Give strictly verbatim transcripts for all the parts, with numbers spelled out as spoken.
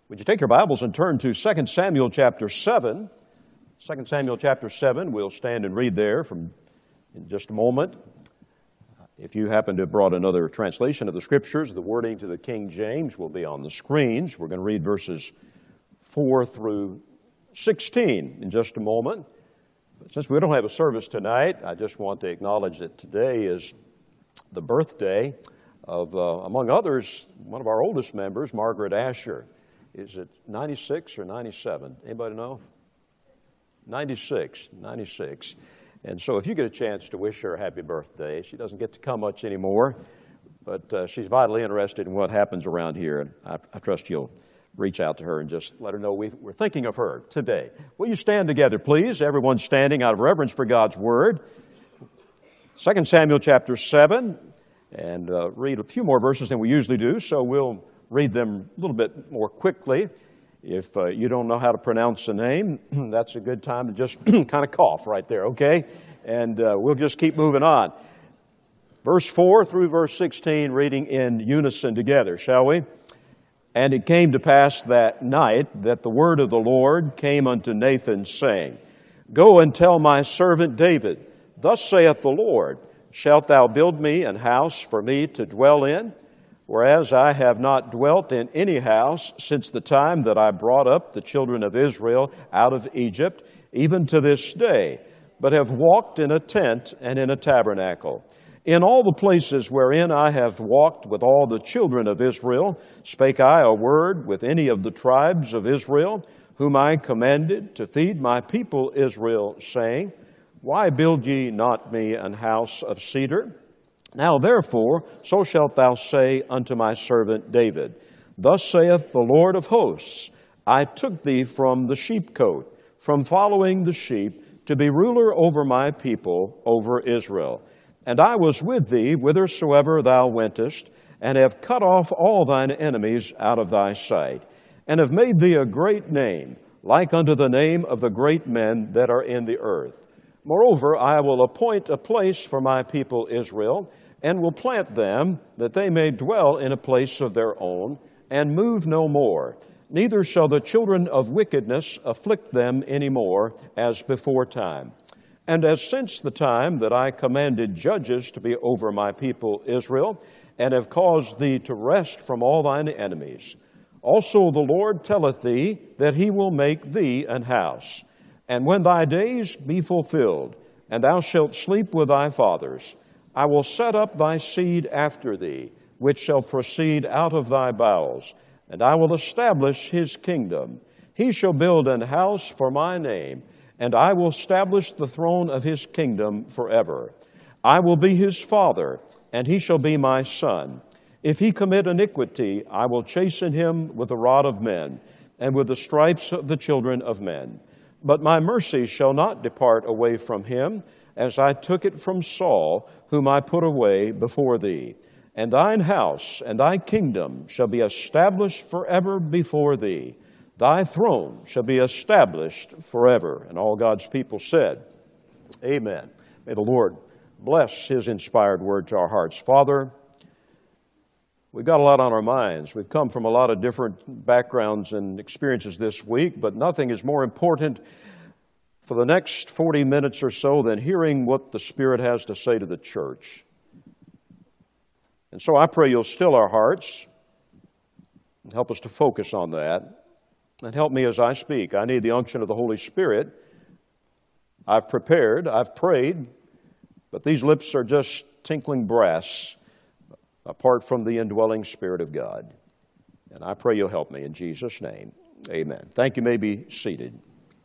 Would you take your Bibles and turn to Second Samuel chapter seven? Second Samuel chapter seven, we'll stand and read there from in just a moment. If you happen to have brought another translation of the Scriptures, the wording to the King James will be on the screens. We're going to read verses four through sixteen in just a moment. But since we don't have a service tonight, I just want to acknowledge that today is the birthday of, uh, among others, one of our oldest members, Margaret Asher. Is it ninety-six or ninety-seven? Anybody know? ninety-six, ninety-six. And so if you get a chance to wish her a happy birthday, she doesn't get to come much anymore, but uh, she's vitally interested in what happens around here. And I, I trust you'll reach out to her and just let her know we, we're thinking of her today. Will you stand together, please? Everyone standing out of reverence for God's Word. Second Samuel chapter seven, and uh, read a few more verses than we usually do, so we'll read them a little bit more quickly. If uh, you don't know how to pronounce the name, that's a good time to just kind of cough right there, okay? And uh, we'll just keep moving on. Verse four through verse sixteen, reading in unison together, shall we? And it came to pass that night that the word of the Lord came unto Nathan, saying, Go and tell my servant David, Thus saith the Lord, Shalt thou build me an house for me to dwell in? Whereas I have not dwelt in any house since the time that I brought up the children of Israel out of Egypt, even to this day, but have walked in a tent and in a tabernacle. In all the places wherein I have walked with all the children of Israel, spake I a word with any of the tribes of Israel, whom I commanded to feed my people Israel, saying, Why build ye not me an house of cedar? Now therefore, so shalt thou say unto my servant David, Thus saith the Lord of hosts, I took thee from the sheepcote, from following the sheep, to be ruler over my people, over Israel. And I was with thee whithersoever thou wentest, and have cut off all thine enemies out of thy sight, and have made thee a great name, like unto the name of the great men that are in the earth. Moreover, I will appoint a place for my people Israel, and will plant them, that they may dwell in a place of their own, and move no more. Neither shall the children of wickedness afflict them any more, as before time. And as since the time that I commanded judges to be over my people Israel, and have caused thee to rest from all thine enemies. Also the Lord telleth thee that he will make thee an house. And when thy days be fulfilled, and thou shalt sleep with thy fathers, I will set up thy seed after thee, which shall proceed out of thy bowels, and I will establish his kingdom. He shall build an house for my name, and I will establish the throne of his kingdom forever. I will be his father, and he shall be my son. If he commit iniquity, I will chasten him with the rod of men, and with the stripes of the children of men. But my mercy shall not depart away from him, as I took it from Saul, whom I put away before thee. And thine house and thy kingdom shall be established forever before thee. Thy throne shall be established forever. And all God's people said, Amen. May the Lord bless his inspired word to our hearts. Father, we've got a lot on our minds. We've come from a lot of different backgrounds and experiences this week, but nothing is more important for the next forty minutes or so than hearing what the Spirit has to say to the church. And so I pray you'll still our hearts and help us to focus on that, and help me as I speak. I need the unction of the Holy Spirit. I've prepared, I've prayed, but these lips are just tinkling brass apart from the indwelling Spirit of God. And I pray you'll help me in Jesus' name. Amen. Thank you. You may be seated.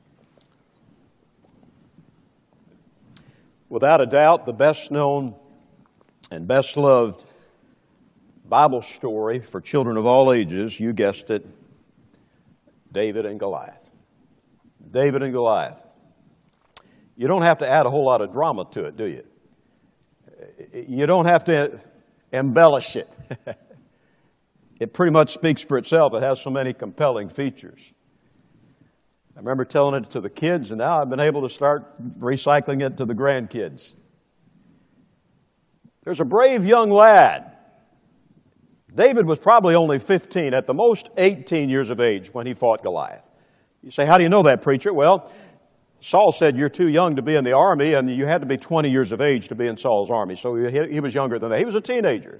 Without a doubt, the best known and best loved Bible story for children of all ages, you guessed it, David and Goliath. David and Goliath. You don't have to add a whole lot of drama to it, do you? You don't have to embellish it. It pretty much speaks for itself. It has so many compelling features. I remember telling it to the kids, and now I've been able to start recycling it to the grandkids. There's a brave young lad David was probably only fifteen, at the most eighteen years of age when he fought Goliath. You say, how do you know that, preacher? Well, Saul said you're too young to be in the army, and you had to be twenty years of age to be in Saul's army. So he, he was younger than that. He was a teenager.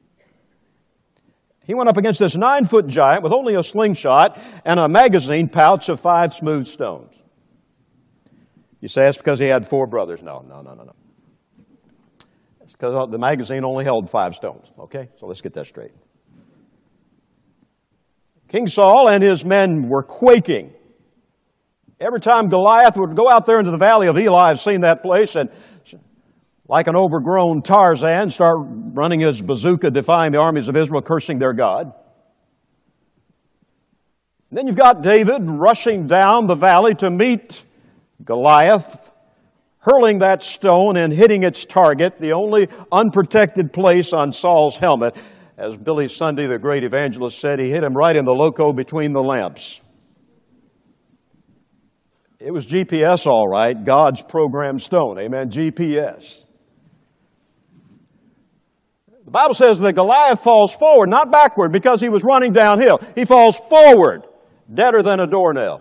He went up against this nine-foot giant with only a slingshot and a magazine pouch of five smooth stones. You say that's because he had four brothers. No, no, no, no, no. It's because the magazine only held five stones. Okay, so let's get that straight. King Saul and his men were quaking. Every time Goliath would go out there into the valley of Elah, I've seen that place, and like an overgrown Tarzan, start running his bazooka, defying the armies of Israel, cursing their God. And then you've got David rushing down the valley to meet Goliath, hurling that stone and hitting its target, the only unprotected place on Saul's helmet. As Billy Sunday, the great evangelist, said, he hit him right in the loco between the lamps. It was G P S, all right, God's programmed stone. Amen, G P S. The Bible says that Goliath falls forward, not backward, because he was running downhill. He falls forward, deader than a doornail.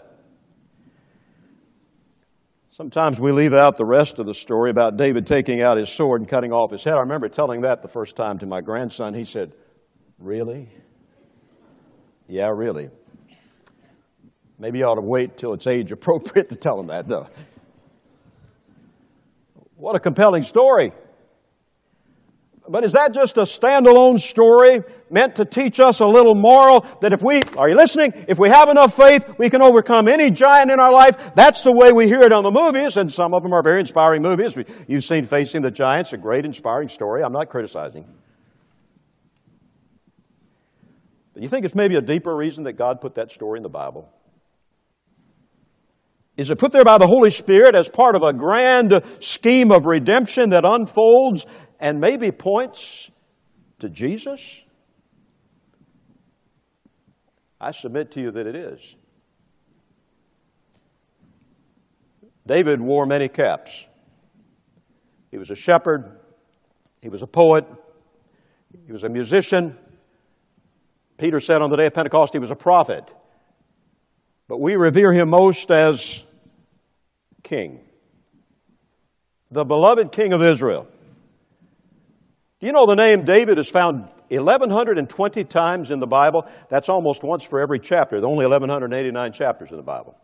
Sometimes we leave out the rest of the story about David taking out his sword and cutting off his head. I remember telling that the first time to my grandson. He said, really? Yeah, really. Maybe you ought to wait till it's age appropriate to tell him that, though. What a compelling story. But is that just a standalone story meant to teach us a little moral that if we, are you listening? If we have enough faith, we can overcome any giant in our life. That's the way we hear it on the movies, and some of them are very inspiring movies. You've seen Facing the Giants, a great inspiring story. I'm not criticizing. But you think it's maybe a deeper reason that God put that story in the Bible? Is it put there by the Holy Spirit as part of a grand scheme of redemption that unfolds and maybe points to Jesus? I submit to you that it is. David wore many caps. He was a shepherd. He was a poet. He was a musician. Peter said on the day of Pentecost he was a prophet. But we revere him most as king. The beloved King of Israel. Do you know the name David is found eleven twenty times in the Bible? That's almost once for every chapter. There are only eleven eighty-nine chapters in the Bible.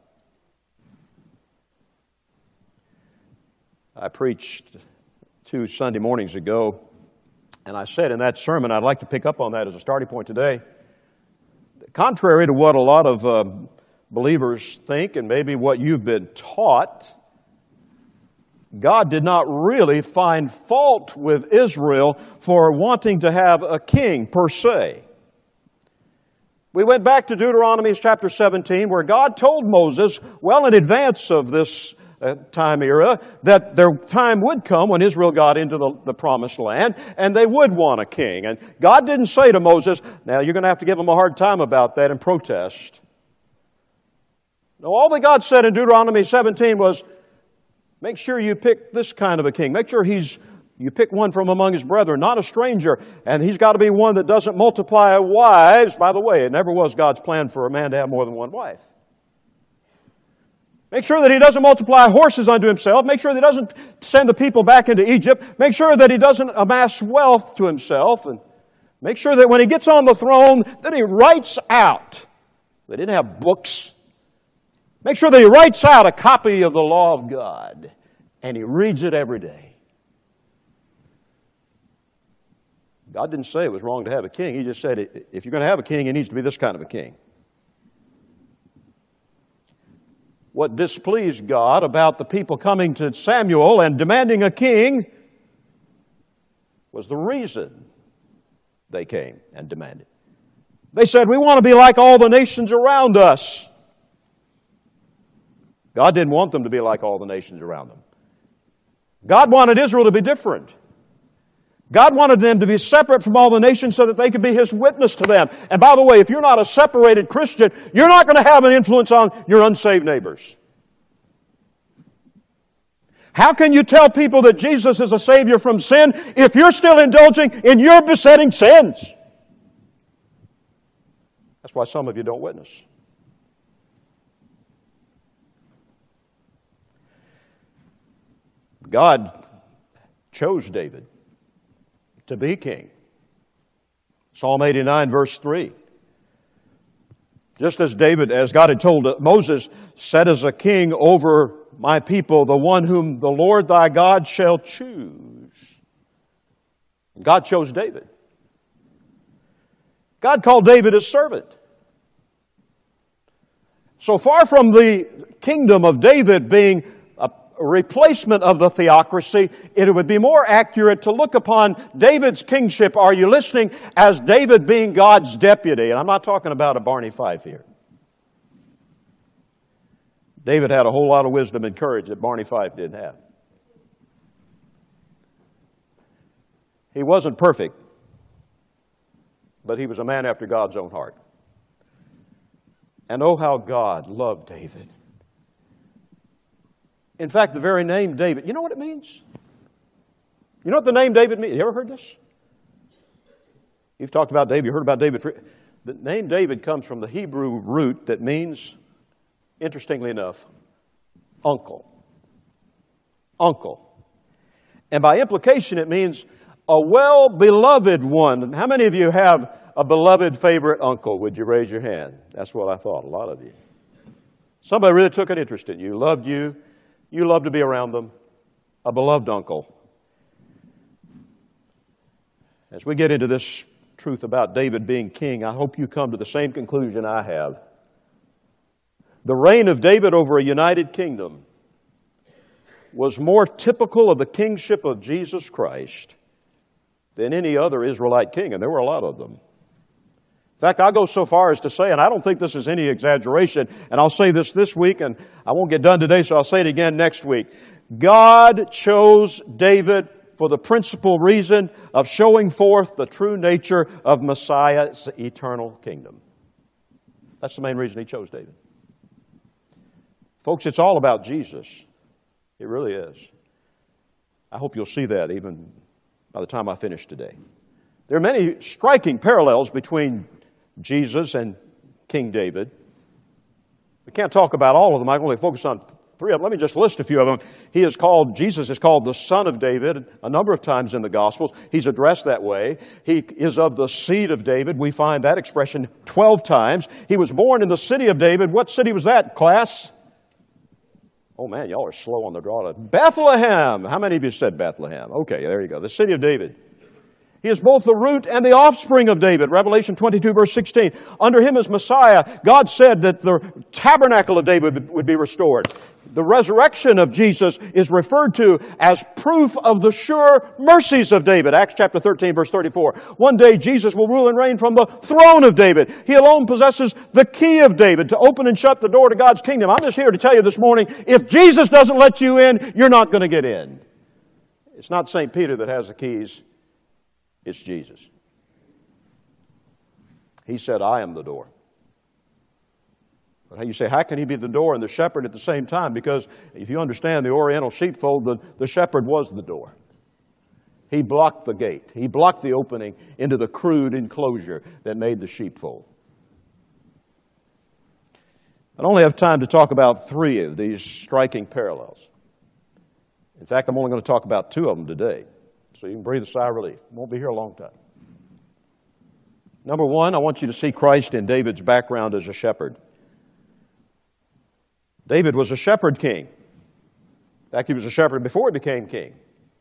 I preached two Sunday mornings ago, and I said in that sermon, I'd like to pick up on that as a starting point today. Contrary to what a lot of uh, believers think, and maybe what you've been taught, God did not really find fault with Israel for wanting to have a king per se. We went back to Deuteronomy chapter seventeen, where God told Moses, well in advance of this uh, time era, that their time would come when Israel got into the, the promised land, and they would want a king. And God didn't say to Moses, now you're going to have to give them a hard time about that and protest. No, all that God said in Deuteronomy seventeen was, make sure you pick this kind of a king. Make sure he's you pick one from among his brethren, not a stranger. And he's got to be one that doesn't multiply wives. By the way, it never was God's plan for a man to have more than one wife. Make sure that he doesn't multiply horses unto himself. Make sure that he doesn't send the people back into Egypt. Make sure that he doesn't amass wealth to himself. And make sure that when he gets on the throne, that he writes out. They didn't have books. Make sure that he writes out a copy of the law of God, and he reads it every day. God didn't say it was wrong to have a king. He just said, if you're going to have a king, it needs to be this kind of a king. What displeased God about the people coming to Samuel and demanding a king was the reason they came and demanded. They said, we want to be like all the nations around us. God didn't want them to be like all the nations around them. God wanted Israel to be different. God wanted them to be separate from all the nations so that they could be His witness to them. And by the way, if you're not a separated Christian, you're not going to have an influence on your unsaved neighbors. How can you tell people that Jesus is a Savior from sin if you're still indulging in your besetting sins? That's why some of you don't witness. God chose David to be king. Psalm eighty-nine, verse three. Just as David, as God had told Moses, set as a king over my people, the one whom the Lord thy God shall choose. God chose David. God called David his servant. So far from the kingdom of David being a replacement of the theocracy, it would be more accurate to look upon David's kingship, are you listening, as David being God's deputy. And I'm not talking about a Barney Fife here. David had a whole lot of wisdom and courage that Barney Fife didn't have. He wasn't perfect, but he was a man after God's own heart. And oh, how God loved David. In fact, the very name David, you know what it means? You know what the name David means? You ever heard this? You've talked about David, you heard about David. The name David comes from the Hebrew root that means, interestingly enough, uncle. Uncle. And by implication, it means a well-beloved one. How many of you have a beloved favorite uncle? Would you raise your hand? That's what I thought, a lot of you. Somebody really took an interest in you, loved you, you loved to be around them. A beloved uncle. As we get into this truth about David being king, I hope you come to the same conclusion I have. The reign of David over a united kingdom was more typical of the kingship of Jesus Christ than any other Israelite king, and there were a lot of them. In fact, I'll go so far as to say, and I don't think this is any exaggeration, and I'll say this this week, and I won't get done today, so I'll say it again next week. God chose David for the principal reason of showing forth the true nature of Messiah's eternal kingdom. That's the main reason He chose David. Folks, it's all about Jesus. It really is. I hope you'll see that even by the time I finish today. There are many striking parallels between Jesus and King David. We can't talk about all of them. I can only focus on three of them. Let me just list a few of them. He is called, Jesus is called the Son of David a number of times in the Gospels. He's addressed that way. He is of the seed of David. We find that expression twelve times. He was born in the city of David. What city was that, class? Oh man, y'all are slow on the draw. Bethlehem. How many of you said Bethlehem? Okay, there you go. The city of David. He is both the root and the offspring of David. Revelation twenty-two, verse sixteen. Under him as Messiah, God said that the tabernacle of David would be restored. The resurrection of Jesus is referred to as proof of the sure mercies of David. Acts chapter thirteen, verse thirty-four. One day Jesus will rule and reign from the throne of David. He alone possesses the key of David to open and shut the door to God's kingdom. I'm just here to tell you this morning, if Jesus doesn't let you in, you're not going to get in. It's not Saint Peter that has the keys. It's Jesus. He said, I am the door. But you say, how can He be the door and the shepherd at the same time? Because if you understand the Oriental sheepfold, the, the shepherd was the door. He blocked the gate. He blocked the opening into the crude enclosure that made the sheepfold. I only have time to talk about three of these striking parallels. In fact, I'm only going to talk about two of them today. So you can breathe a sigh of relief. Won't be here a long time. Number one, I want you to see Christ in David's background as a shepherd. David was a shepherd king. In fact, he was a shepherd before he became king.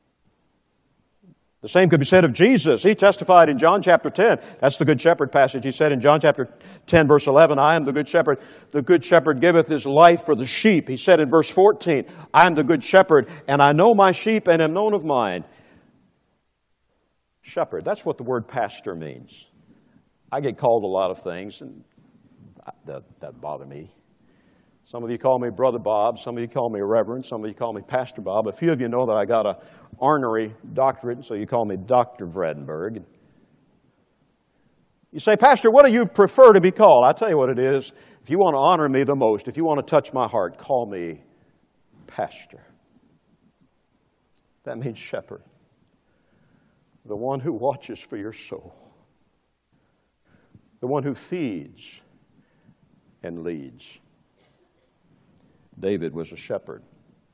The same could be said of Jesus. He testified in John chapter ten. That's the Good Shepherd passage. He said in John chapter ten, verse eleven, I am the Good Shepherd. The Good Shepherd giveth his life for the sheep. He said in verse fourteen, I am the Good Shepherd, and I know my sheep and am known of mine. Shepherd, that's what the word pastor means. I get called a lot of things, and that doesn't bother me. Some of you call me Brother Bob. Some of you call me Reverend. Some of you call me Pastor Bob. A few of you know that I got an honorary doctorate, so you call me Doctor Vredenberg. You say, Pastor, what do you prefer to be called? I'll tell you what it is. If you want to honor me the most, if you want to touch my heart, call me Pastor. That means shepherd. The one who watches for your soul. the one who feeds and leads. David was a shepherd.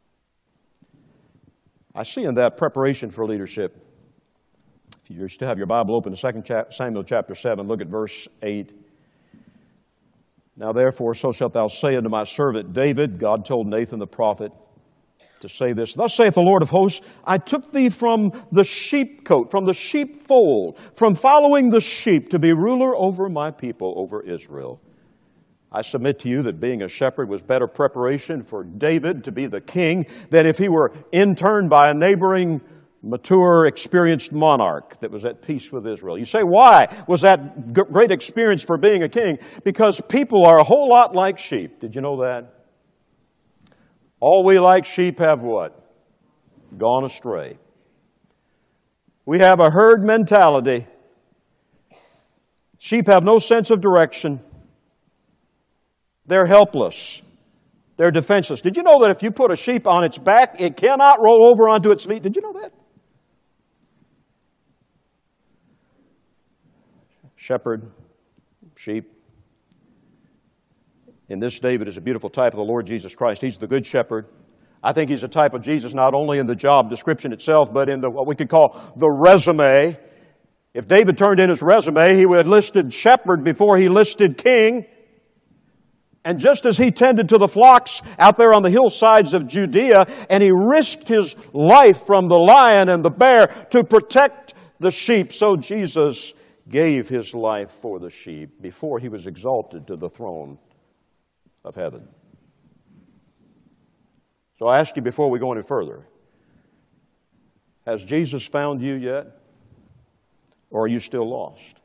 I see in that preparation for leadership, if you still have your Bible open to Second Samuel chapter seven, look at verse eight. Now therefore, so shalt thou say unto my servant David, God told Nathan the prophet to say this, thus saith the Lord of hosts, I took thee from the sheepcote, from the sheepfold, from following the sheep to be ruler over my people, over Israel. I submit to you that being a shepherd was better preparation for David to be the king than if he were interned by a neighboring, mature, experienced monarch that was at peace with Israel. You say, why was that great experience for being a king? Because people are a whole lot like sheep. Did you know that? All we like sheep have what? Gone astray. We have a herd mentality. Sheep have no sense of direction. They're helpless. They're defenseless. Did you know that if you put a sheep on its back, it cannot roll over onto its feet? Did you know that? Shepherd, sheep. In this, David is a beautiful type of the Lord Jesus Christ. He's the good shepherd. I think he's a type of Jesus not only in the job description itself, but in the what we could call the resume. If David turned in his resume, he would have listed shepherd before he listed king. And just as he tended to the flocks out there on the hillsides of Judea, and he risked his life from the lion and the bear to protect the sheep, so Jesus gave his life for the sheep before he was exalted to the throne of heaven. So I ask you before we go any further, has Jesus found you yet? Or are you still lost?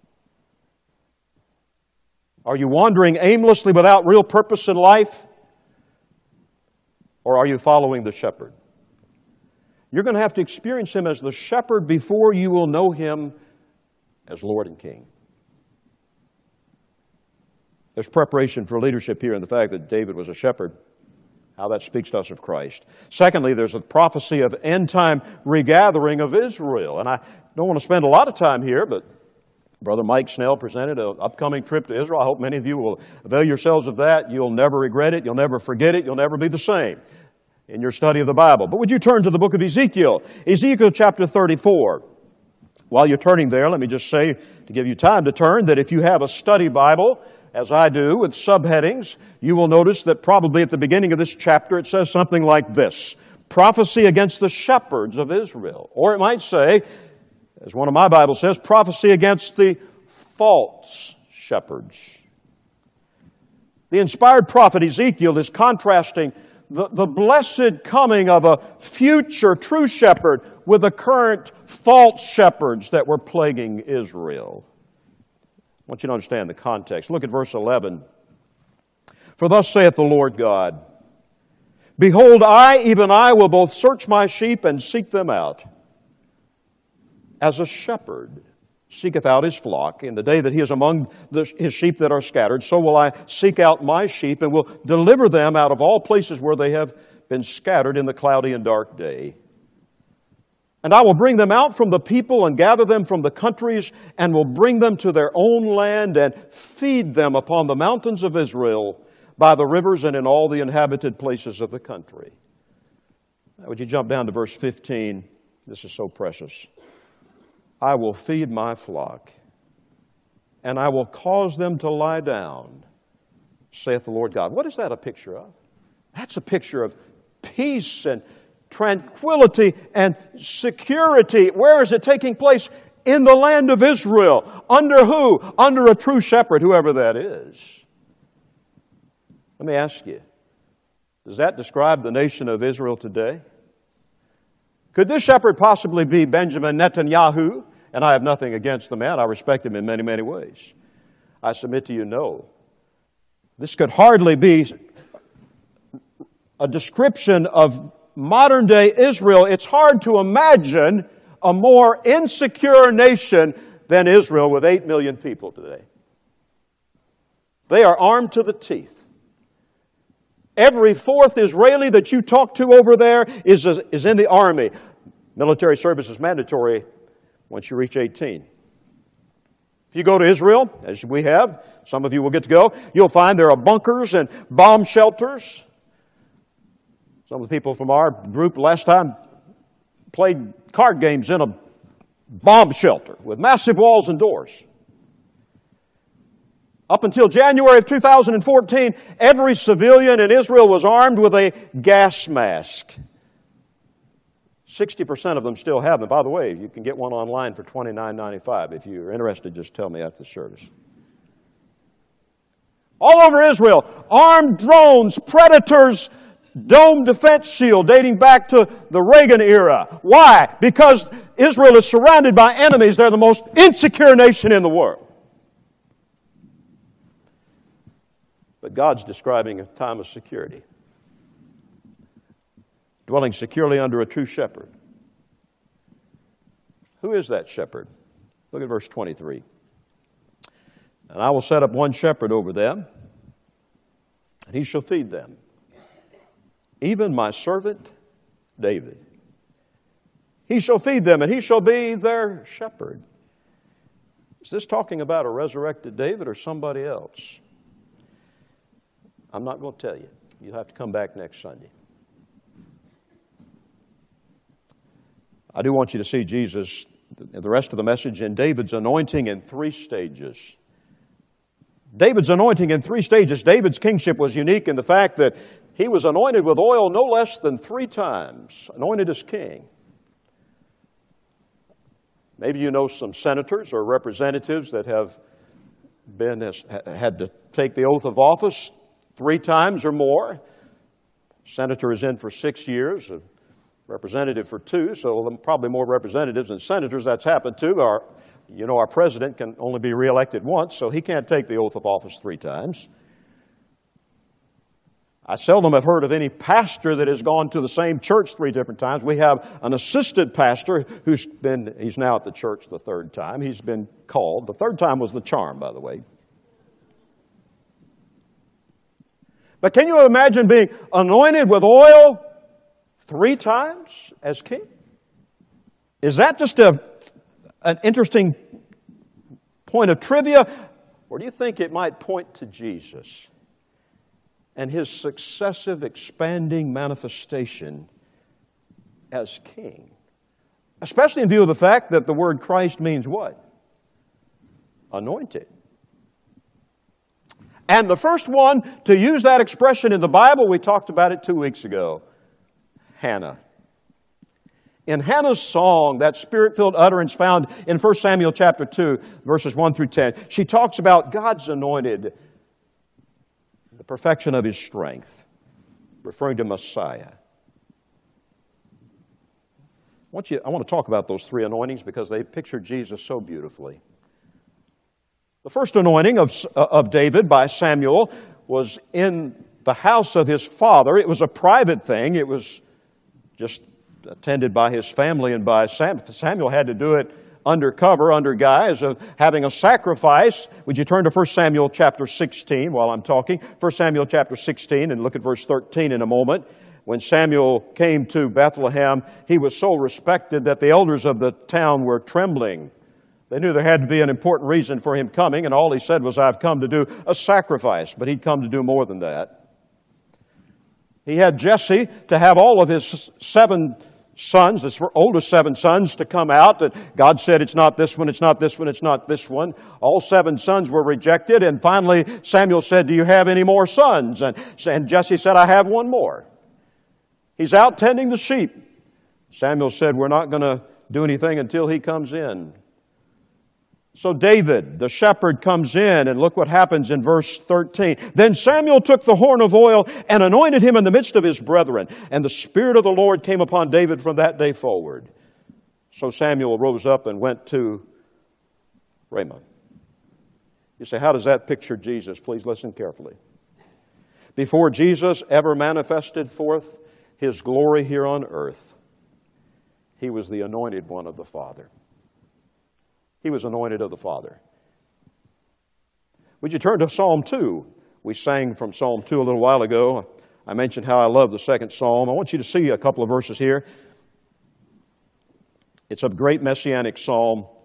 Are you wandering aimlessly without real purpose in life? Or are you following the shepherd? You're going to have to experience him as the shepherd before you will know him as Lord and King. There's preparation for leadership here in the fact that David was a shepherd, how that speaks to us of Christ. Secondly, there's a prophecy of end-time regathering of Israel. And I don't want to spend a lot of time here, but Brother Mike Snell presented an upcoming trip to Israel. I hope many of you will avail yourselves of that. You'll never regret it. You'll never forget it. You'll never be the same in your study of the Bible. But would you turn to the book of Ezekiel? Ezekiel chapter thirty-four. While you're turning there, let me just say, to give you time to turn, that if you have a study Bible, as I do, with subheadings, you will notice that probably at the beginning of this chapter it says something like this, prophecy against the shepherds of Israel. Or it might say, as one of my Bibles says, prophecy against the false shepherds. The inspired prophet Ezekiel is contrasting the, the blessed coming of a future true shepherd with the current false shepherds that were plaguing Israel. I want you to understand the context. Look at verse eleven. For thus saith the Lord God, behold, I, even I, will both search my sheep and seek them out. As a shepherd seeketh out his flock in the day that he is among the, his sheep that are scattered, so will I seek out my sheep and will deliver them out of all places where they have been scattered in the cloudy and dark day. And I will bring them out from the people and gather them from the countries and will bring them to their own land and feed them upon the mountains of Israel by the rivers and in all the inhabited places of the country. Now, would you jump down to verse fifteen? This is so precious. I will feed my flock, and I will cause them to lie down, saith the Lord God. What is that a picture of? That's a picture of peace and tranquility and security. Where is it taking place? In the land of Israel. Under who? Under a true shepherd, whoever that is. Let me ask you, does that describe the nation of Israel today? Could this shepherd possibly be Benjamin Netanyahu? And I have nothing against the man. I respect him in many, many ways. I submit to you, no. This could hardly be a description of modern-day Israel. It's hard to imagine a more insecure nation than Israel with eight million people today. They are armed to the teeth. Every fourth Israeli that you talk to over there is, is in the army. Military service is mandatory once you reach eighteen. If you go to Israel, as we have, some of you will get to go, you'll find there are bunkers and bomb shelters. Some of the people from our group last time played card games in a bomb shelter with massive walls and doors. Up until January of two thousand fourteen, every civilian in Israel was armed with a gas mask. sixty percent of them still have them. By the way, you can get one online for twenty-nine ninety-five. If you're interested, just tell me after the service. All over Israel, armed drones, Predators, dome defense shield dating back to the Reagan era. Why? Because Israel is surrounded by enemies. They're the most insecure nation in the world. But God's describing a time of security. Dwelling securely under a true shepherd. Who is that shepherd? Look at verse twenty-three. And I will set up one shepherd over them, and he shall feed them. Even my servant David. He shall feed them, and he shall be their shepherd. Is this talking about a resurrected David or somebody else? I'm not going to tell you. You'll have to come back next Sunday. I do want you to see Jesus, the rest of the message, in David's anointing in three stages. David's anointing in three stages. David's kingship was unique in the fact that he was anointed with oil no less than three times, anointed as king. Maybe you know some senators or representatives that have been had to take the oath of office three times or more. Senator is in for six years, a representative for two, so probably more representatives than senators that's happened to. Our, you know, our president can only be reelected once, so he can't take the oath of office three times. I seldom have heard of any pastor that has gone to the same church three different times. We have an assistant pastor who's been, he's now at the church the third time. He's been called. The third time was the charm, by the way. But can you imagine being anointed with oil three times as king? Is that just a, an interesting point of trivia? Or do you think it might point to Jesus and his successive expanding manifestation as king? Especially in view of the fact that the word Christ means what? Anointed. And the first one to use that expression in the Bible, we talked about it two weeks ago, Hannah. In Hannah's song, that spirit-filled utterance found in First Samuel chapter two, verses one through ten, she talks about God's anointed, the perfection of his strength, referring to Messiah. I want, you, I want to talk about those three anointings because they picture Jesus so beautifully. The first anointing of, of David by Samuel was in the house of his father. It was a private thing. It was just attended by his family and by Samuel. Samuel had to do it undercover, under guise of having a sacrifice. Would you turn to First Samuel chapter sixteen while I'm talking? First Samuel chapter sixteen, and look at verse thirteen in a moment. When Samuel came to Bethlehem, he was so respected that the elders of the town were trembling. They knew there had to be an important reason for him coming, and all he said was, I've come to do a sacrifice. But he'd come to do more than that. He had Jesse to have all of his seven sons, his oldest seven sons, to come out. And God said, it's not this one, it's not this one, it's not this one. All seven sons were rejected. And finally, Samuel said, do you have any more sons? And, and Jesse said, I have one more. He's out tending the sheep. Samuel said, we're not going to do anything until he comes in. So David, the shepherd, comes in, and look what happens in verse thirteen. Then Samuel took the horn of oil and anointed him in the midst of his brethren. And the Spirit of the Lord came upon David from that day forward. So Samuel rose up and went to Ramah. You say, how does that picture Jesus? Please listen carefully. Before Jesus ever manifested forth his glory here on earth, he was the anointed one of the Father. He was anointed of the Father. Would you turn to Psalm two? We sang from Psalm two a little while ago. I mentioned how I love the second Psalm. I want you to see a couple of verses here. It's a great messianic psalm.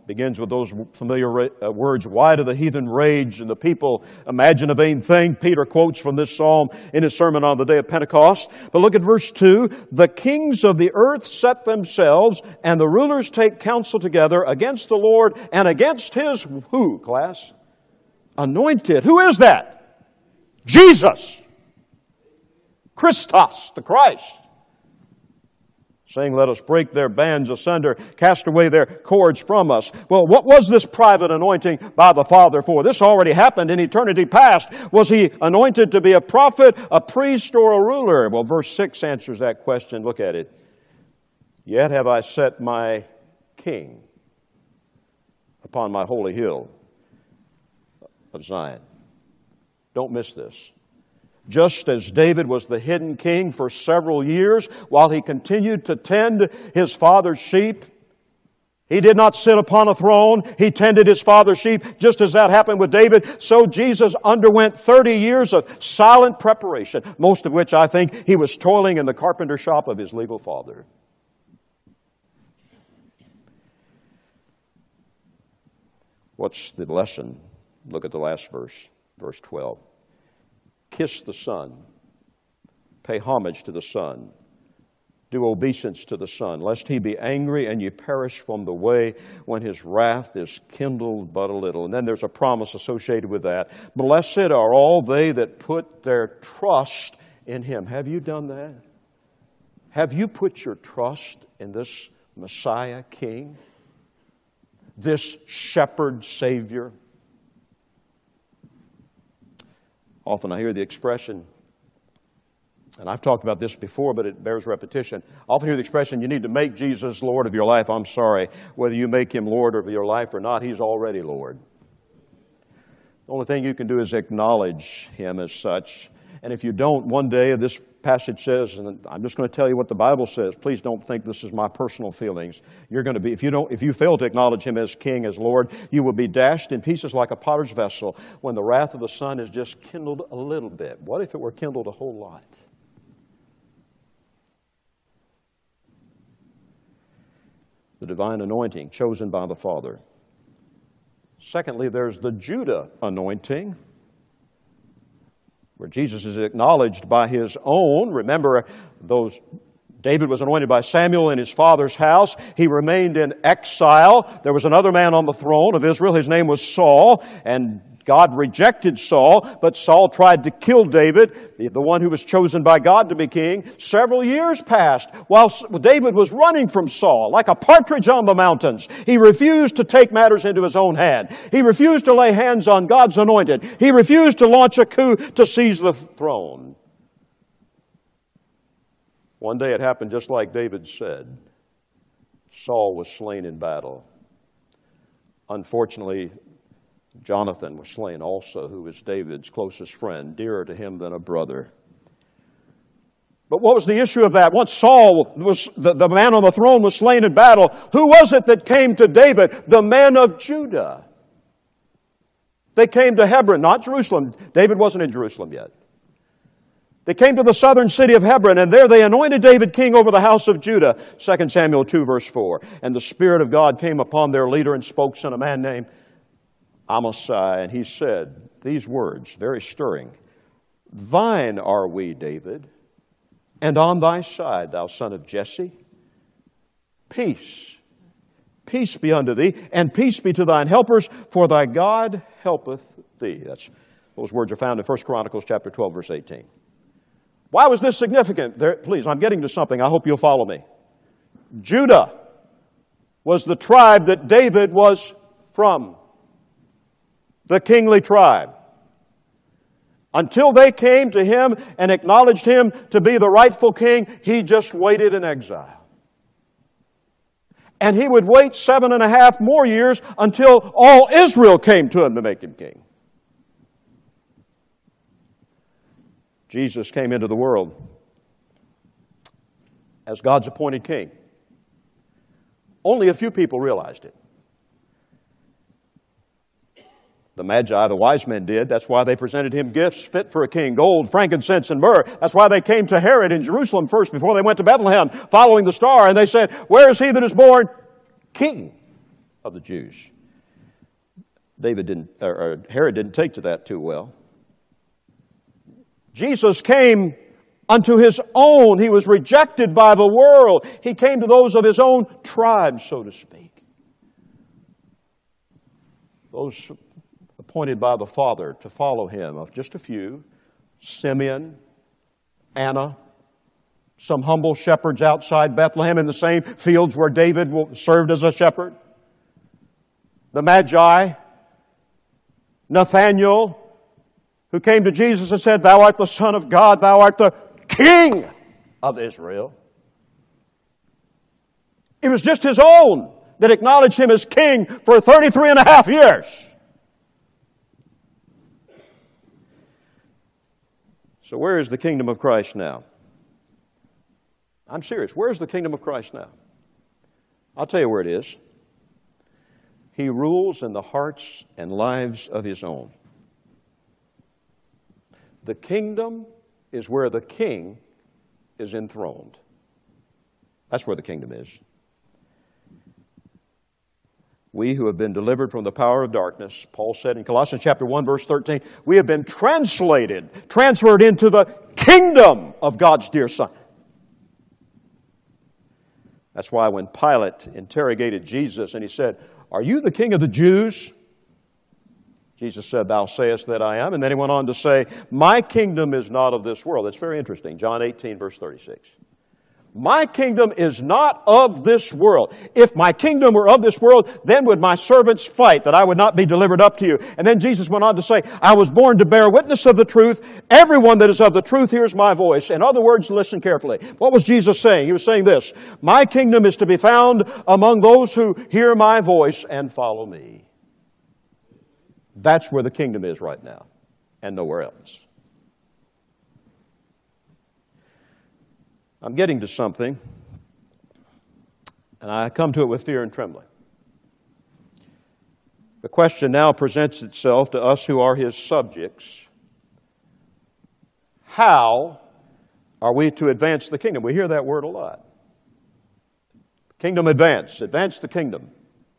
Begins with those familiar uh, words, why do the heathen rage and the people imagine a vain thing? Peter quotes from this psalm in his sermon on the day of Pentecost. But look at verse two. The kings of the earth set themselves, and the rulers take counsel together against the Lord and against His, who, class? Anointed. Who is that? Jesus. Christos, the Christ. Saying, let us break their bands asunder, cast away their cords from us. Well, what was this private anointing by the Father for? This already happened in eternity past. Was He anointed to be a prophet, a priest, or a ruler? Well, verse six answers that question. Look at it. Yet have I set my King upon my holy hill of Zion. Don't miss this. Just as David was the hidden king for several years while he continued to tend his father's sheep, he did not sit upon a throne. He tended his father's sheep. Just as that happened with David, so Jesus underwent thirty years of silent preparation, most of which I think he was toiling in the carpenter shop of his legal father. What's the lesson? Look at the last verse, verse twelve. Kiss the Son. Pay homage to the Son. Do obeisance to the Son, lest He be angry and you perish from the way when His wrath is kindled but a little. And then there's a promise associated with that. Blessed are all they that put their trust in Him. Have you done that? Have you put your trust in this Messiah King? This Shepherd Savior? Often I hear the expression, and I've talked about this before, but it bears repetition. I often hear the expression, you need to make Jesus Lord of your life. I'm sorry. Whether you make Him Lord of your life or not, He's already Lord. The only thing you can do is acknowledge Him as such. And if you don't, one day, this passage says, and I'm just going to tell you what the Bible says. Please don't think this is my personal feelings. You're going to be, if you don't, if you fail to acknowledge Him as King, as Lord, you will be dashed in pieces like a potter's vessel when the wrath of the sun is just kindled a little bit. What if it were kindled a whole lot? The divine anointing chosen by the Father. Secondly, there's the Judah anointing, where Jesus is acknowledged by His own. Remember, those David was anointed by Samuel in his father's house. He remained in exile. There was another man on the throne of Israel. His name was Saul, and God rejected Saul, but Saul tried to kill David, the one who was chosen by God to be king. Several years passed while David was running from Saul like a partridge on the mountains. He refused to take matters into his own hand. He refused to lay hands on God's anointed. He refused to launch a coup to seize the throne. One day it happened just like David said. Saul was slain in battle. Unfortunately, Jonathan was slain also, who was David's closest friend, dearer to him than a brother. But what was the issue of that? Once Saul, was the, the man on the throne, was slain in battle, who was it that came to David? The men of Judah. They came to Hebron, not Jerusalem. David wasn't in Jerusalem yet. They came to the southern city of Hebron, and there they anointed David king over the house of Judah. Second Samuel two, verse four. And the Spirit of God came upon their leader and spoke, son of a man named Amasai, and he said these words, very stirring. Thine are we, David, and on thy side, thou son of Jesse. Peace, peace be unto thee, and peace be to thine helpers, for thy God helpeth thee. That's, those words are found in First Chronicles chapter twelve, verse eighteen. Why was this significant? There, please, I'm getting to something. I hope you'll follow me. Judah was the tribe that David was from. The kingly tribe. Until they came to him and acknowledged him to be the rightful king, he just waited in exile. And he would wait seven and a half more years until all Israel came to him to make him king. Jesus came into the world as God's appointed king. Only a few people realized it. The Magi, the wise men did. That's why they presented him gifts fit for a king, gold, frankincense, and myrrh. That's why they came to Herod in Jerusalem first before they went to Bethlehem, following the star. And they said, where is he that is born king of the Jews. David didn't, or, or Herod didn't take to that too well. Jesus came unto his own. He was rejected by the world. He came to those of his own tribe, so to speak. Those appointed by the Father to follow him, of just a few, Simeon, Anna, some humble shepherds outside Bethlehem in the same fields where David served as a shepherd, the Magi, Nathanael, who came to Jesus and said, "Thou art the Son of God, thou art the King of Israel." It was just his own that acknowledged him as king for thirty-three and a half years. So where is the kingdom of Christ now? I'm serious. Where is the kingdom of Christ now? I'll tell you where it is. He rules in the hearts and lives of his own. The kingdom is where the king is enthroned. That's where the kingdom is. We who have been delivered from the power of darkness, Paul said in Colossians chapter one, verse thirteen, we have been translated, transferred into the kingdom of God's dear Son. That's why when Pilate interrogated Jesus and he said, "Are you the king of the Jews?" Jesus said, "Thou sayest that I am." And then he went on to say, "My kingdom is not of this world." That's very interesting. John eighteen, verse thirty-six. My kingdom is not of this world. If my kingdom were of this world, then would my servants fight, that I would not be delivered up to you. And then Jesus went on to say, I was born to bear witness of the truth. Everyone that is of the truth hears my voice. In other words, listen carefully. What was Jesus saying? He was saying this: my kingdom is to be found among those who hear my voice and follow me. That's where the kingdom is right now, and nowhere else. I'm getting to something, and I come to it with fear and trembling. The question now presents itself to us who are his subjects. How are we to advance the kingdom? We hear that word a lot. Kingdom advance. Advance the kingdom.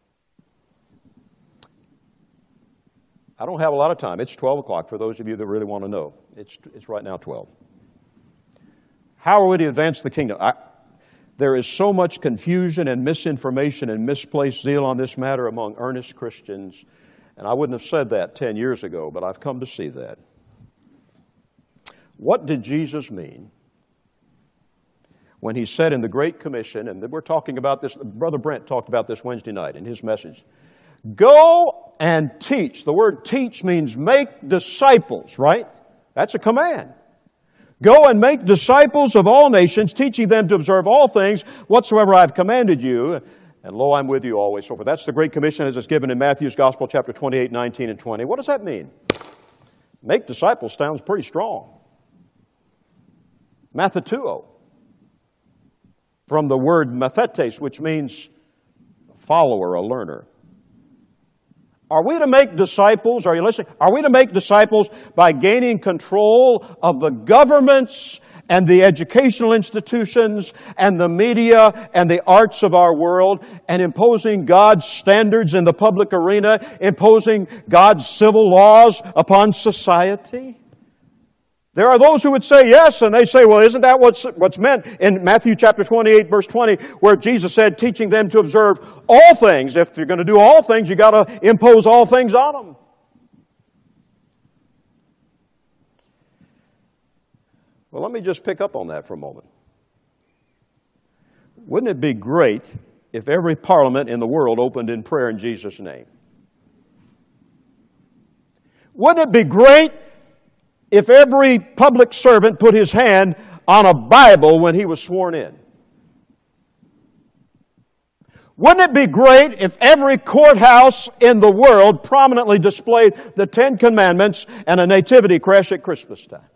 I don't have a lot of time. It's twelve o'clock for those of you that really want to know. It's, it's right now twelve. How are we to advance the kingdom? I, there is so much confusion and misinformation and misplaced zeal on this matter among earnest Christians, and I wouldn't have said that ten years ago, but I've come to see that. What did Jesus mean when he said in the Great Commission, and we're talking about this, Brother Brent talked about this Wednesday night in his message, go and teach. The word teach means make disciples, right? That's a command. Go and make disciples of all nations, teaching them to observe all things whatsoever I have commanded you. And lo, I'm with you always. So forth. That's the Great Commission as it's given in Matthew's Gospel, chapter twenty-eight, nineteen, and twenty. What does that mean? Make disciples sounds pretty strong. Mathetuo, from the word mathetes, which means a follower, a learner. Are we to make disciples, are you listening? Are we to make disciples by gaining control of the governments and the educational institutions and the media and the arts of our world and imposing God's standards in the public arena, imposing God's civil laws upon society? There are those who would say yes, and they say, well, isn't that what's, what's meant in Matthew chapter twenty-eight, verse twenty, where Jesus said, teaching them to observe all things. If you're going to do all things, you've got to impose all things on them. Well, let me just pick up on that for a moment. Wouldn't it be great if every parliament in the world opened in prayer in Jesus' name? Wouldn't it be great if every public servant put his hand on a Bible when he was sworn in? Wouldn't it be great if every courthouse in the world prominently displayed the Ten Commandments and a nativity creche at Christmas time?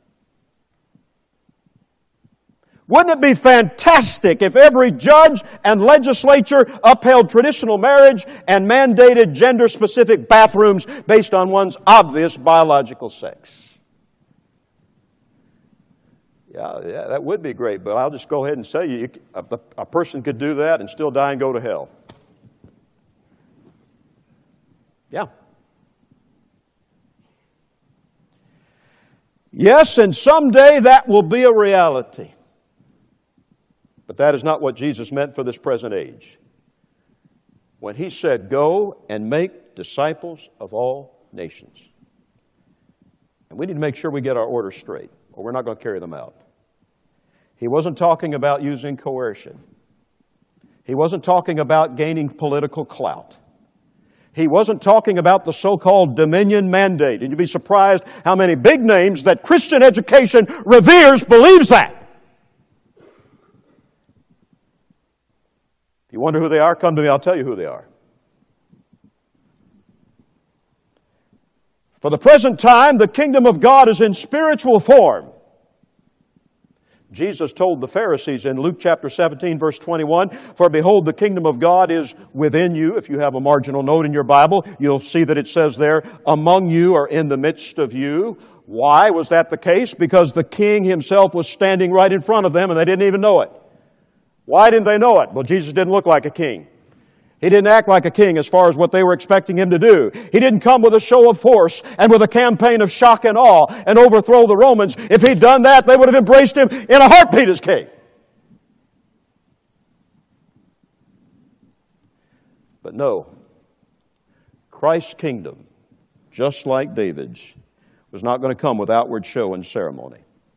Wouldn't it be fantastic if every judge and legislature upheld traditional marriage and mandated gender-specific bathrooms based on one's obvious biological sex? Yeah, yeah, that would be great, but I'll just go ahead and say you, a, a person could do that and still die and go to hell. Yeah. Yes, and someday that will be a reality. But that is not what Jesus meant for this present age. When He said, "Go and make disciples of all nations." And we need to make sure we get our orders straight, or we're not going to carry them out. He wasn't talking about using coercion. He wasn't talking about gaining political clout. He wasn't talking about the so-called dominion mandate. And you'd be surprised how many big names that Christian education reveres believes that. If you wonder who they are, come to me, I'll tell you who they are. For the present time, the kingdom of God is in spiritual form. Jesus told the Pharisees in Luke chapter seventeen, verse twenty-one, "For behold, the kingdom of God is within you." If you have a marginal note in your Bible, you'll see that it says there, "among you," or "in the midst of you." Why was that the case? Because the king himself was standing right in front of them and they didn't even know it. Why didn't they know it? Well, Jesus didn't look like a king. He didn't act like a king as far as what they were expecting Him to do. He didn't come with a show of force and with a campaign of shock and awe and overthrow the Romans. If He'd done that, they would have embraced Him in a heartbeat as king. But no, Christ's kingdom, just like David's, was not going to come with outward show and ceremony.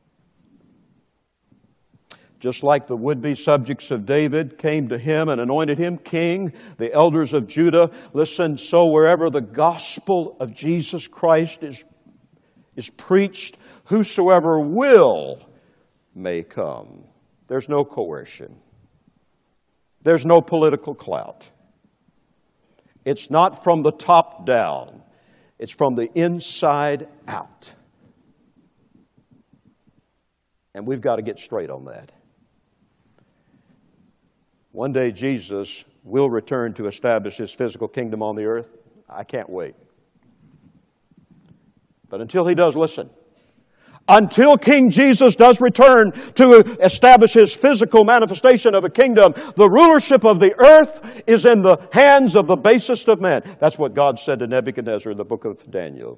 Just like the would-be subjects of David came to him and anointed him king, the elders of Judah, listen, so wherever the gospel of Jesus Christ is, is preached, whosoever will may come. There's no coercion. There's no political clout. It's not from the top down. It's from the inside out. And we've got to get straight on that. One day Jesus will return to establish His physical kingdom on the earth. I can't wait. But until He does, listen. Until King Jesus does return to establish His physical manifestation of a kingdom, the rulership of the earth is in the hands of the basest of men. That's what God said to Nebuchadnezzar in the book of Daniel.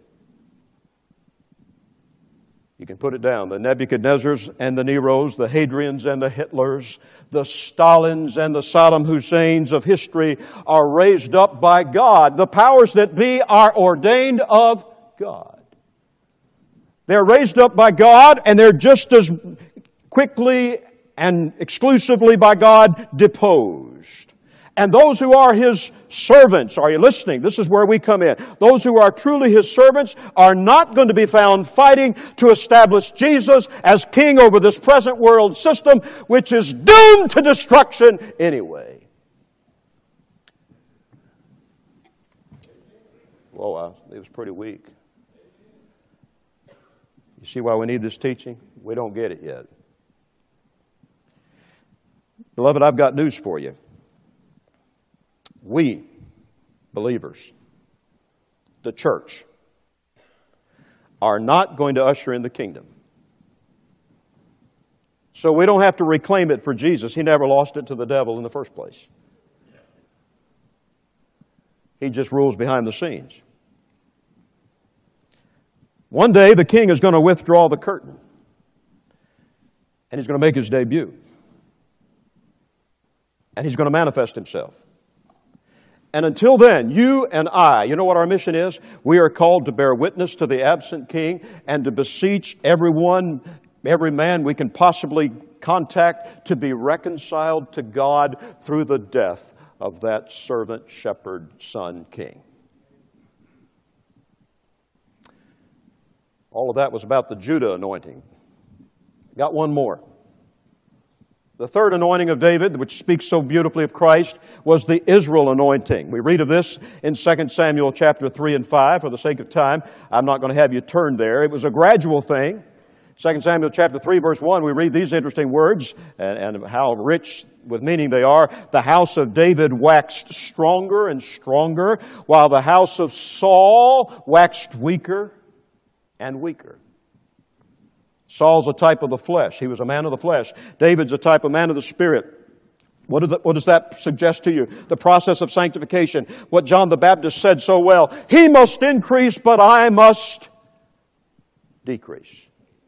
You can put it down. The Nebuchadnezzars and the Neros, the Hadrians and the Hitlers, the Stalins and the Saddam Husseins of history are raised up by God. The powers that be are ordained of God. They're raised up by God, and they're just as quickly and exclusively by God deposed. And those who are His servants, are you listening? This is where we come in. Those who are truly His servants are not going to be found fighting to establish Jesus as king over this present world system, which is doomed to destruction anyway. Whoa, it was pretty weak. You see why we need this teaching? We don't get it yet. Beloved, I've got news for you. We, believers, the church, are not going to usher in the kingdom. So we don't have to reclaim it for Jesus. He never lost it to the devil in the first place. He just rules behind the scenes. One day the king is going to withdraw the curtain. And He's going to make His debut. And He's going to manifest Himself. And until then, you and I, you know what our mission is? We are called to bear witness to the absent king and to beseech everyone, every man we can possibly contact to be reconciled to God through the death of that servant, shepherd, son, king. All of that was about the Judah anointing. Got one more. The third anointing of David, which speaks so beautifully of Christ, was the Israel anointing. We read of this in Second Samuel chapter three and five. For the sake of time, I'm not going to have you turn there. It was a gradual thing. Second Samuel chapter three, verse one, we read these interesting words, and, and how rich with meaning they are. The house of David waxed stronger and stronger, while the house of Saul waxed weaker and weaker. Saul's a type of the flesh. He was a man of the flesh. David's a type of man of the spirit. What, do the, what does that suggest to you? The process of sanctification. What John the Baptist said so well. He must increase, but I must decrease.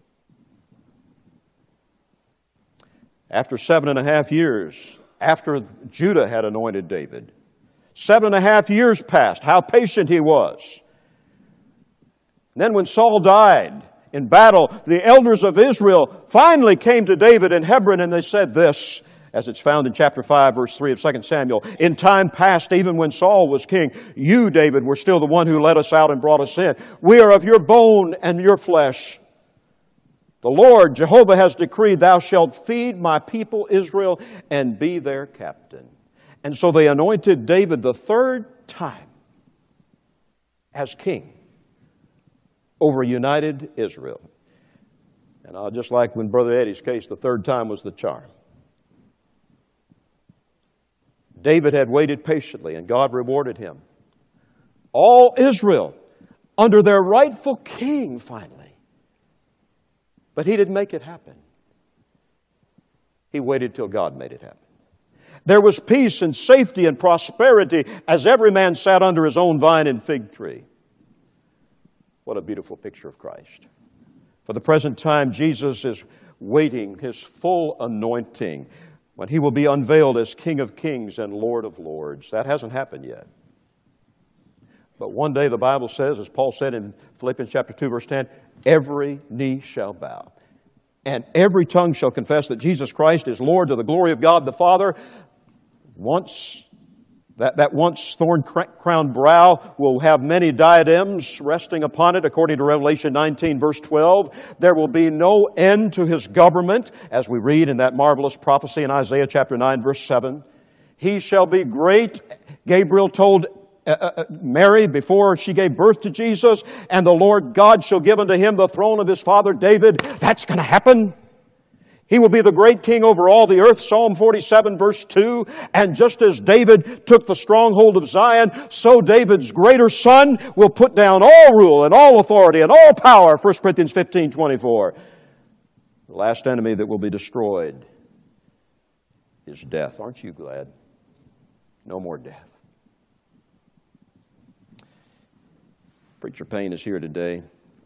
After seven and a half years, after Judah had anointed David, seven and a half years passed. How patient he was. And then when Saul died in battle, the elders of Israel finally came to David in Hebron and they said this, as it's found in chapter five, verse three of Second Samuel. In time past, even when Saul was king, you, David, were still the one who led us out and brought us in. We are of your bone and your flesh. The Lord, Jehovah, has decreed, thou shalt feed my people Israel and be their captain. And so they anointed David the third time as king over united Israel. And uh, just like when Brother Eddie's case, the third time was the charm. David had waited patiently, and God rewarded him. All Israel under their rightful king, finally. But he didn't make it happen. He waited till God made it happen. There was peace and safety and prosperity as every man sat under his own vine and fig tree. What a beautiful picture of Christ. For the present time, Jesus is waiting his full anointing when he will be unveiled as King of Kings and Lord of Lords. That hasn't happened yet. But one day the Bible says, as Paul said in Philippians chapter two, verse ten, every knee shall bow, and every tongue shall confess that Jesus Christ is Lord to the glory of God the Father. Once that, that once thorn-crowned brow will have many diadems resting upon it, according to Revelation nineteen, verse twelve. There will be no end to his government, as we read in that marvelous prophecy in Isaiah chapter nine, verse seven. He shall be great, Gabriel told uh, uh, Mary before she gave birth to Jesus, and the Lord God shall give unto him the throne of his father David. That's going to happen. He will be the great king over all the earth, Psalm forty-seven, verse two. And just as David took the stronghold of Zion, so David's greater son will put down all rule and all authority and all power, First Corinthians fifteen, twenty-four. The last enemy that will be destroyed is death. Aren't you glad? No more death. Preacher Payne is here today,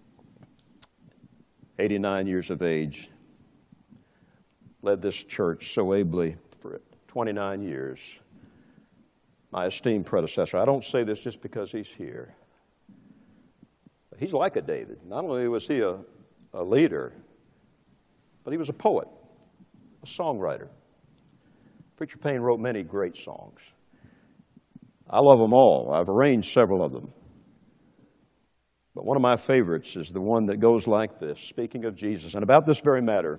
eighty-nine years of age. Led this church so ably for twenty-nine years. My esteemed predecessor. I don't say this just because he's here. He's like a David. Not only was he a, a leader, but he was a poet, a songwriter. Preacher Payne wrote many great songs. I love them all. I've arranged several of them. But one of my favorites is the one that goes like this, speaking of Jesus, and about this very matter.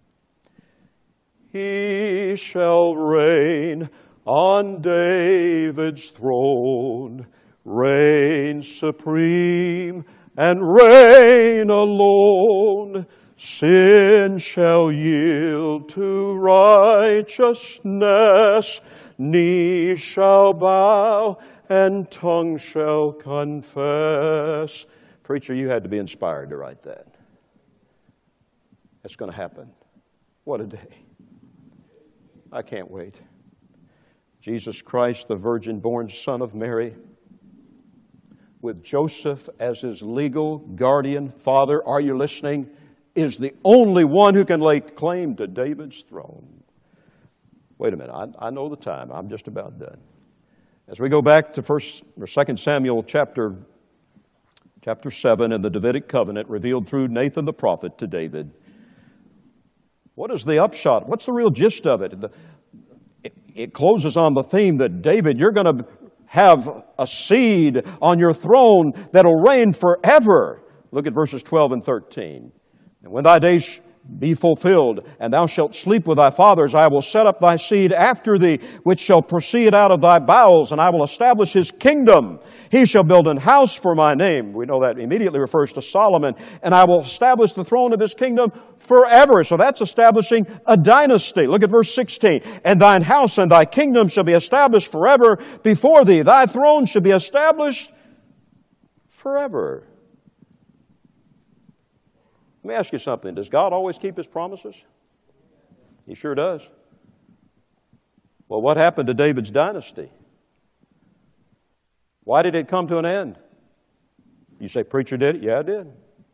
He shall reign on David's throne, reign supreme and reign alone. Sin shall yield to righteousness, knee shall bow and tongue shall confess. Preacher, you had to be inspired to write that. It's going to happen. What a day. I can't wait. Jesus Christ, the virgin-born Son of Mary, with Joseph as his legal guardian father, are you listening? Is the only one who can lay claim to David's throne. Wait a minute, I, I know the time. I'm just about done. As we go back to First or Second Samuel chapter chapter seven and the Davidic covenant revealed through Nathan the prophet to David. What is the upshot? What's the real gist of it? The, it, it closes on the theme that, David, you're going to have a seed on your throne that'll reign forever. Look at verses twelve and thirteen. And when thy days be fulfilled, and thou shalt sleep with thy fathers, I will set up thy seed after thee, which shall proceed out of thy bowels, and I will establish his kingdom. He shall build an house for my name. We know that immediately refers to Solomon. And I will establish the throne of his kingdom forever. So that's establishing a dynasty. Look at verse sixteen. And thine house and thy kingdom shall be established forever before thee. Thy throne shall be established forever. Let me ask you something. Does God always keep his promises? He sure does. Well, what happened to David's dynasty? Why did it come to an end? You say, preacher did it? Yeah, I did.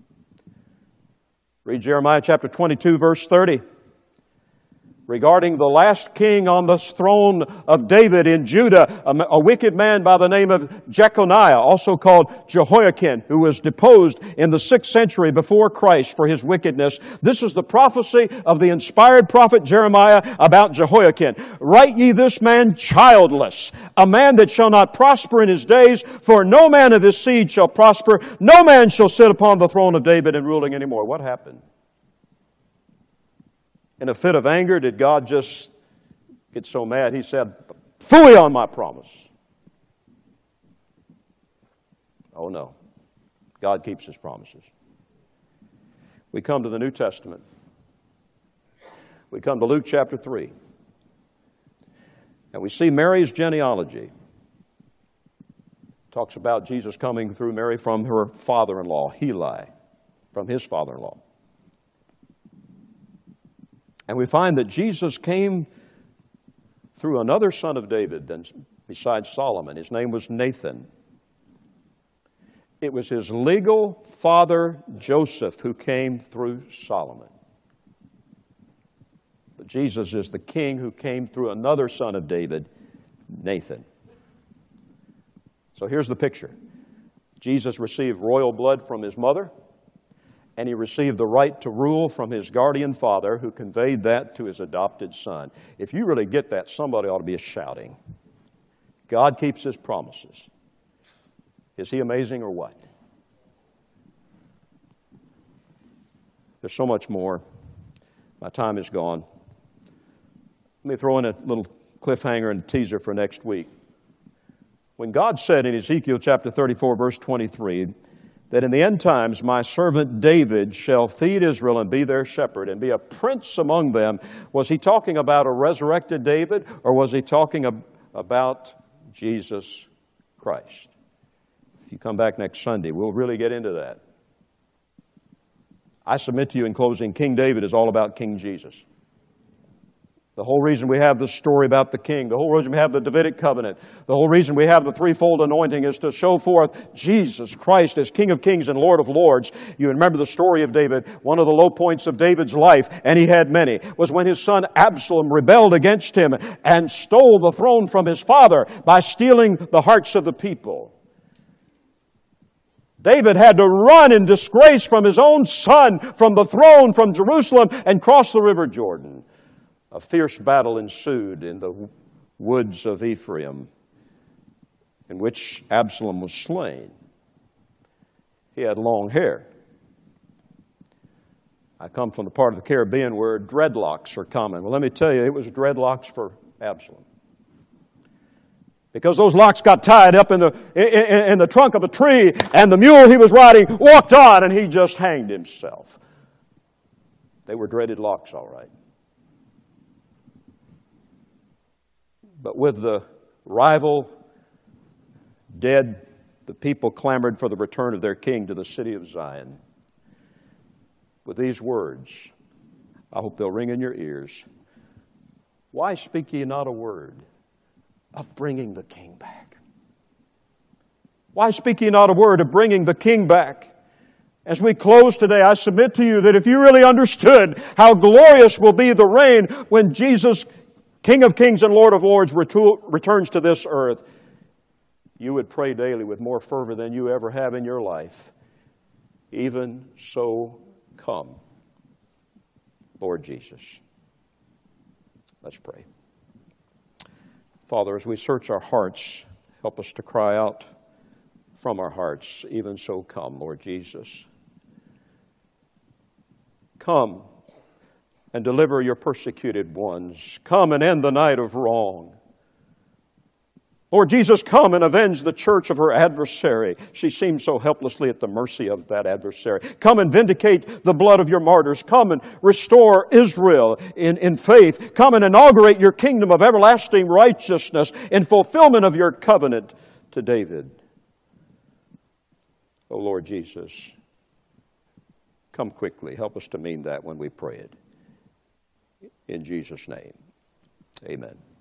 Read Jeremiah chapter twenty-two, verse thirty. Regarding the last king on the throne of David in Judah, a, a wicked man by the name of Jeconiah, also called Jehoiakim, who was deposed in the sixth century before Christ for his wickedness. This is the prophecy of the inspired prophet Jeremiah about Jehoiakim. Write ye this man childless, a man that shall not prosper in his days, for no man of his seed shall prosper. No man shall sit upon the throne of David and ruling anymore. What happened? In a fit of anger, did God just get so mad? He said, "Phooey on my promise." Oh no. God keeps His promises. We come to the New Testament. We come to Luke chapter three. And we see Mary's genealogy. It talks about Jesus coming through Mary from her father-in-law, Heli, from his father-in-law. And we find that Jesus came through another son of David than besides Solomon. His name was Nathan. It was his legal father, Joseph, who came through Solomon. But Jesus is the king who came through another son of David, Nathan. So here's the picture. Jesus received royal blood from his mother, and he received the right to rule from his guardian father, who conveyed that to his adopted son. If you really get that, somebody ought to be shouting. God keeps His promises. Is He amazing or what? There's so much more. My time is gone. Let me throw in a little cliffhanger and teaser for next week. When God said in Ezekiel chapter thirty-four, verse twenty-three, that in the end times my servant David shall feed Israel and be their shepherd and be a prince among them, was He talking about a resurrected David, or was He talking ab- about Jesus Christ? If you come back next Sunday, we'll really get into that. I submit to you in closing, King David is all about King Jesus. The whole reason we have this story about the king, the whole reason we have the Davidic covenant, the whole reason we have the threefold anointing is to show forth Jesus Christ as King of kings and Lord of lords. You remember the story of David. One of the low points of David's life, and he had many, was when his son Absalom rebelled against him and stole the throne from his father by stealing the hearts of the people. David had to run in disgrace from his own son, from the throne, from Jerusalem, and cross the river Jordan. A fierce battle ensued in the woods of Ephraim, in which Absalom was slain. He had long hair. I come from the part of the Caribbean where dreadlocks are common. Well, let me tell you, it was dreadlocks for Absalom. Because those locks got tied up in the, in, in the trunk of a tree, and the mule he was riding walked on, and he just hanged himself. They were dreaded locks, all right. But with the rival dead, the people clamored for the return of their king to the city of Zion. With these words, I hope they'll ring in your ears. Why speak ye not a word of bringing the king back? Why speak ye not a word of bringing the king back? As we close today, I submit to you that if you really understood how glorious will be the reign when Jesus, King of kings and Lord of lords, returns to this earth, you would pray daily with more fervor than you ever have in your life. Even so, come, Lord Jesus. Let's pray. Father, as we search our hearts, help us to cry out from our hearts, even so come, Lord Jesus. Come and deliver your persecuted ones. Come and end the night of wrong. Lord Jesus, come and avenge the church of her adversary. She seems so helplessly at the mercy of that adversary. Come and vindicate the blood of your martyrs. Come and restore Israel in, in faith. Come and inaugurate your kingdom of everlasting righteousness in fulfillment of your covenant to David. Oh, Lord Jesus, come quickly. Help us to mean that when we pray it. In Jesus' name, amen.